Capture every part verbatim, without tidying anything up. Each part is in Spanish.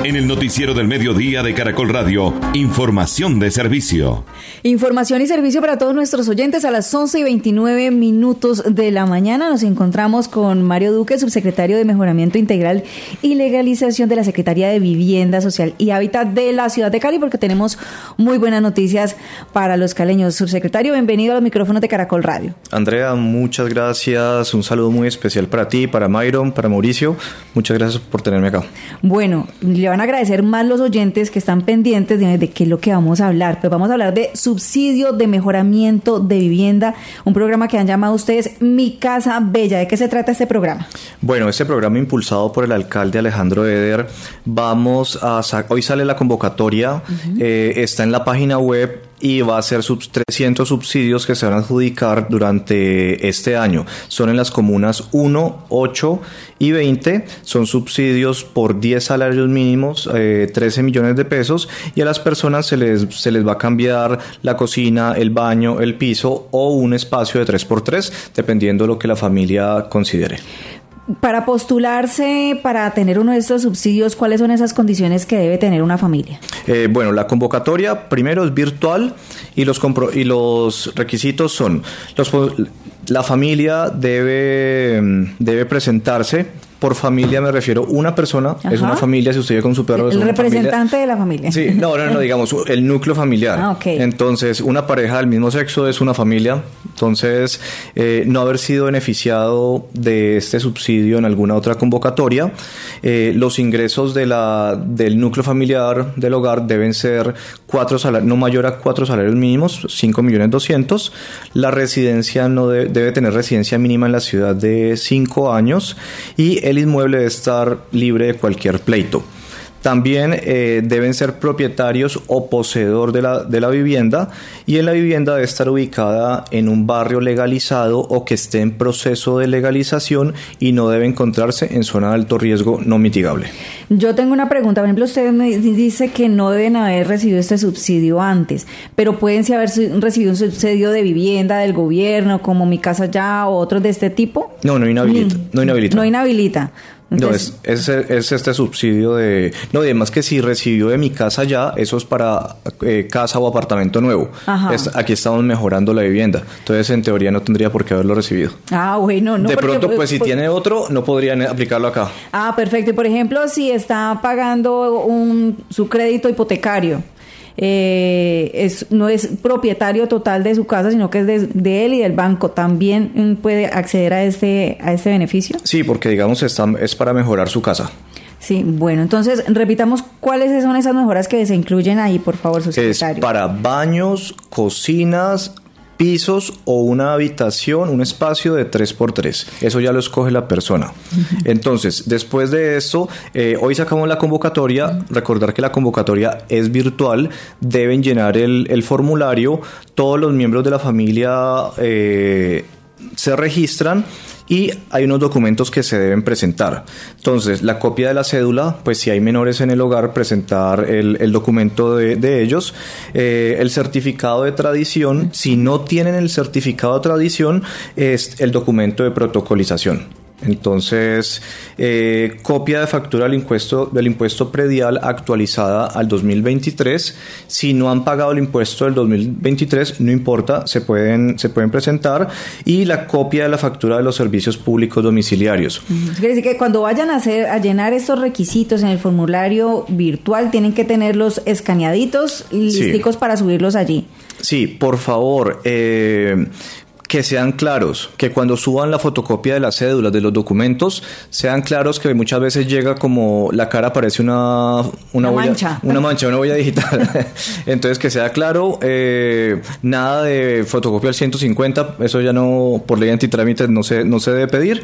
En el noticiero del mediodía de Caracol Radio, información de servicio. Información y servicio para todos nuestros oyentes. A las once y veintinueve minutos de la mañana nos encontramos con Mario Duque, subsecretario de Mejoramiento Integral y Legalización de la Secretaría de Vivienda Social y Hábitat de la ciudad de Cali, porque tenemos muy buenas noticias para los caleños. Subsecretario, bienvenido a los micrófonos de Caracol Radio. Andrea, muchas gracias. Un saludo muy especial para ti, para Mayron, para Mauricio. Muchas gracias por tenerme acá. Bueno, le van a agradecer más los oyentes que están pendientes de, de qué es lo que vamos a hablar. Pues vamos a hablar de subsidio de mejoramiento de vivienda, un programa que han llamado ustedes Mi Casa Bella. ¿De qué se trata este programa? Bueno, este programa impulsado por el alcalde Alejandro Eder, vamos a hoy sale la convocatoria, uh-huh. eh, está en la página web y va a ser sub trescientos subsidios que se van a adjudicar durante este año. Son en las comunas uno, ocho y veinte. Son subsidios por diez salarios mínimos, eh, trece millones de pesos, y a las personas se les, se les va a cambiar la cocina, el baño, el piso o un espacio de tres por tres, dependiendo de lo que la familia considere. Para postularse, para tener uno de estos subsidios, ¿cuáles son esas condiciones que debe tener una familia? Eh, bueno, la convocatoria primero es virtual y los, compro- y los requisitos son, los, la familia debe, debe presentarse. Por familia me refiero una persona, Ajá. es una familia, si usted vive con su perro... El es una representante familia. de la familia. Sí, no, no, no, digamos, el núcleo familiar. Ah, okay. Entonces, una pareja del mismo sexo es una familia. Entonces, eh, no haber sido beneficiado de este subsidio en alguna otra convocatoria. Eh, los ingresos de la, del núcleo familiar del hogar deben ser cuatro salarios, no mayor a cuatro salarios mínimos, cinco millones doscientos. La residencia no debe, debe tener residencia mínima en la ciudad de cinco años y el inmueble debe estar libre de cualquier pleito. También eh, deben ser propietarios o poseedor de la, de la vivienda, y en la vivienda debe estar ubicada en un barrio legalizado o que esté en proceso de legalización y no debe encontrarse en zona de alto riesgo no mitigable. Yo tengo una pregunta. Por ejemplo, usted me dice que no deben haber recibido este subsidio antes, pero pueden sí haber recibido un subsidio de vivienda del gobierno, como Mi Casa Ya o otros de este tipo. No, no inhabilita. No inhabilita. No inhabilita. Entonces, no, es, es, es este subsidio de... No, y además que si recibió de Mi Casa Ya, eso es para eh, casa o apartamento nuevo. Es, aquí estamos mejorando la vivienda. Entonces, en teoría, no tendría por qué haberlo recibido. Ah, bueno. No, de porque, pronto, pues, si por... tiene otro, no podrían aplicarlo acá. Ah, perfecto. Y, por ejemplo, si está pagando un, su crédito hipotecario, Eh, es, no es propietario total de su casa, sino que es de, de él y del banco, ¿también puede acceder a este, a este beneficio? Sí, porque digamos está, es para mejorar su casa. Sí, bueno, entonces repitamos cuáles son esas mejoras que se incluyen ahí, por favor, subsecretario. Es para baños, cocinas, pisos o una habitación, un espacio de tres por tres. Eso ya lo escoge la persona. Uh-huh. Entonces, después de esto, eh, hoy sacamos la convocatoria. Uh-huh. Recordar que la convocatoria es virtual. Deben llenar el, el formulario. Todos los miembros de la familia eh, se registran y hay unos documentos que se deben presentar. Entonces, la copia de la cédula, pues si hay menores en el hogar, presentar el, el documento de, de ellos, eh, el certificado de tradición. Si no tienen el certificado de tradición, es el documento de protocolización. Entonces, eh, copia de factura del impuesto, del impuesto predial actualizada al dos mil veintitrés. Si no han pagado el impuesto del dos mil veintitrés, no importa, se pueden, se pueden presentar. Y la copia de la factura de los servicios públicos domiciliarios. Uh-huh. Quiere decir que cuando vayan a, hacer, a llenar estos requisitos en el formulario virtual, tienen que tenerlos escaneaditos, listicos sí. para subirlos allí. Sí, por favor, eh... que sean claros, que cuando suban la fotocopia de las cédulas, de los documentos, sean claros, que muchas veces llega como la cara parece una una, una huella, mancha, una mancha, una huella digital. Entonces que sea claro, eh, nada de fotocopia al ciento cincuenta, eso ya no, por ley antitrámites no se no se debe pedir,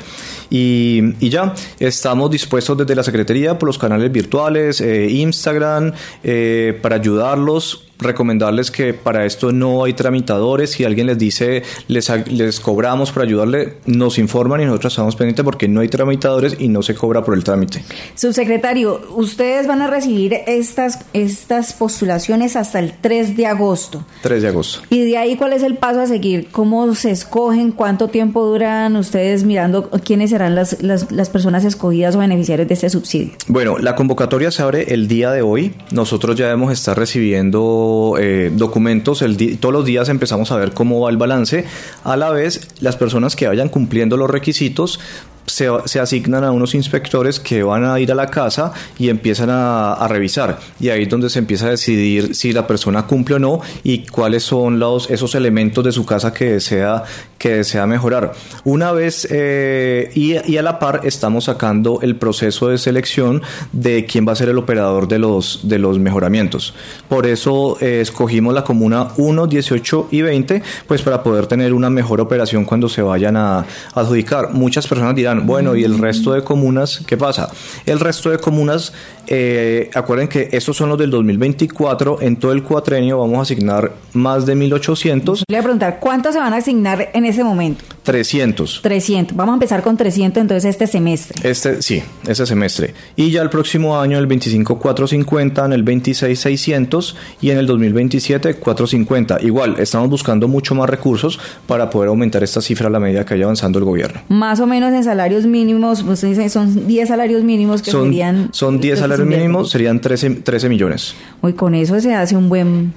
y, y ya estamos dispuestos desde la Secretaría por los canales virtuales, eh, Instagram, eh, para ayudarlos. recomendarles que para esto no hay tramitadores. Si alguien les dice, les, les cobramos para ayudarle, nos informan y nosotros estamos pendientes porque no hay tramitadores y no se cobra por el trámite. Subsecretario, ustedes van a recibir estas, estas postulaciones hasta el tres de agosto. tres de agosto. Y de ahí, ¿cuál es el paso a seguir? ¿Cómo se escogen? ¿Cuánto tiempo duran ustedes mirando quiénes serán las, las, las personas escogidas o beneficiarios de este subsidio? Bueno, la convocatoria se abre el día de hoy. Nosotros ya debemos estar recibiendo eh, documentos. El di- todos los días empezamos a ver cómo va el balance. A la vez, las personas que vayan cumpliendo los requisitos Se, se asignan a unos inspectores que van a ir a la casa y empiezan a, a revisar, y ahí es donde se empieza a decidir si la persona cumple o no y cuáles son los, esos elementos de su casa que desea, que desea mejorar. Una vez eh, y, y a la par estamos sacando el proceso de selección de quién va a ser el operador de los, de los mejoramientos. Por eso eh, escogimos la comuna uno, dieciocho y veinte, pues para poder tener una mejor operación cuando se vayan a adjudicar. Muchas personas dirán, bueno, ¿y el resto de comunas qué pasa? El resto de comunas, eh, acuerden que estos son los del dos mil veinticuatro, en todo el cuatrenio vamos a asignar más de mil ochocientos. Le voy a preguntar, ¿cuántos se van a asignar en ese momento? trescientos. trescientos. Vamos a empezar con trescientos entonces este semestre. Este, sí, este semestre. Y ya el próximo año, el veinticinco, cuatrocientos cincuenta, en el veintiséis, seiscientos y en el dos mil veintisiete, cuatrocientos cincuenta. Igual, estamos buscando mucho más recursos para poder aumentar esta cifra a la medida que vaya avanzando el gobierno. Más o menos en salarios mínimos, pues dicen, son diez salarios mínimos que son, serían... Son diez salarios mínimos, serían trece, trece millones. Uy, con eso se hace un buen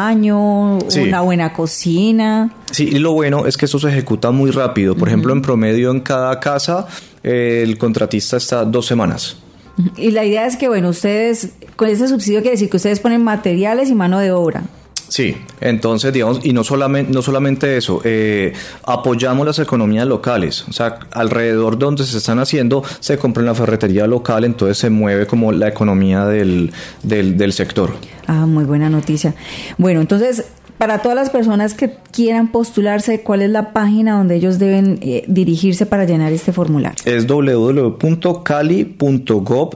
baño, sí. Una buena cocina. Sí, y lo bueno es que esto se ejecuta muy rápido. Por uh-huh. ejemplo, en promedio en cada casa, eh, el contratista está dos semanas. Y la idea es que, bueno, ustedes, con ese subsidio quiere decir que ustedes ponen materiales y mano de obra. Sí, entonces, digamos, y no solamente, no solamente eso, eh, apoyamos las economías locales, o sea, alrededor de donde se están haciendo, se compra en la ferretería local, entonces se mueve como la economía del, del, del sector. Ah, muy buena noticia. Bueno, entonces, para todas las personas que quieran postularse, ¿cuál es la página donde ellos deben eh, dirigirse para llenar este formulario? Es doble u doble u doble u punto cali punto gov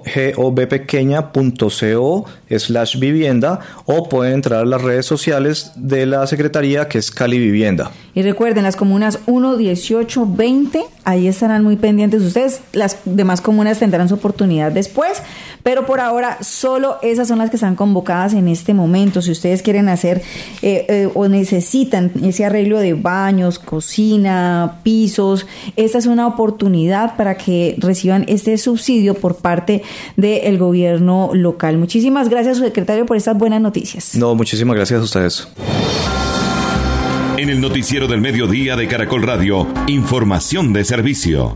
punto co slash vivienda, o pueden entrar a las redes sociales de la Secretaría, que es Cali Vivienda. Y recuerden, las comunas uno, dieciocho, veinte, ahí estarán muy pendientes ustedes. Las demás comunas tendrán su oportunidad después, pero por ahora solo esas son las que están convocadas en este momento. Si ustedes quieren hacer eh, eh, o necesitan ese arreglo de baños, cocina, pisos, esta es una oportunidad para que reciban este subsidio por parte del gobierno local. Muchísimas gracias, secretario, por estas buenas noticias. No, muchísimas gracias a ustedes. En el noticiero del mediodía de Caracol Radio, información de servicio.